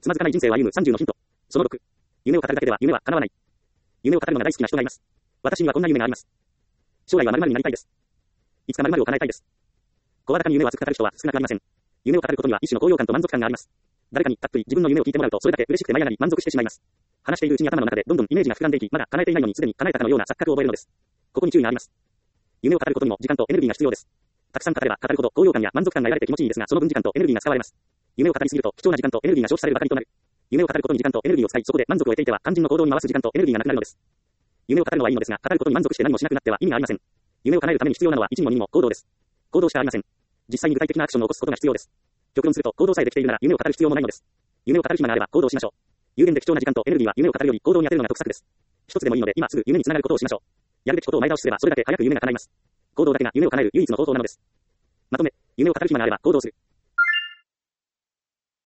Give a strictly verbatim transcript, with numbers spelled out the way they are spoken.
つまずかない人生を歩むさんじゅうのヒント。そのろく。夢を語るだけでは夢は叶わない。夢を語るのが大好きな人がいます。私にはこんな夢があります。将来は〇〇になりたいです。いつか〇〇を叶えたいです。声高に夢を熱く語る人は少なくありません。夢を語ることには一種の高揚感と満足感があります。誰かにたっぷり自分の夢を聞いてもらうとそれだけ嬉しくて舞い上がり満足してしまいます。話しているうちに頭の中でどんどんイメージが膨らんでいき、まだ叶えていないのにすでに叶えたかのような錯覚を覚えるのです。ここに注意があります。夢を語ることにも時間とエネルギーが必要です。たくさん語れば語るほど高揚感や満足感が得られて気持ちいいですが、その分時間とエネルギーが使われます。夢を語りすぎると貴重な時間とエネルギーが消費されるばかりとなる。夢を語ることに時間とエネルギーを使い、そこで満足を得ていては肝心の行動に回す時間とエネルギーがなくなるのです。夢を語るのはいいのですが、語ることに満足して何もしなくなっては意味がありません。夢を叶えるために必要なのは一にも二にも行動です。行動しかありません。実際に具体的なアクションを起こすことが必要です。極論すると行動さえできているなら夢を語る必要もないのです。夢を語る暇があれば行動しましょう。有限で貴重な時間とエネルギーは夢を語るより行動に当てるのが得策です。一つでもいいので今すぐ夢につながることをしましょう。やるべきことを前倒しすればそれだけ早く夢が叶います。行動だけが夢を叶える唯一の方法なのです。まとめ、夢を語る暇があれば行動する。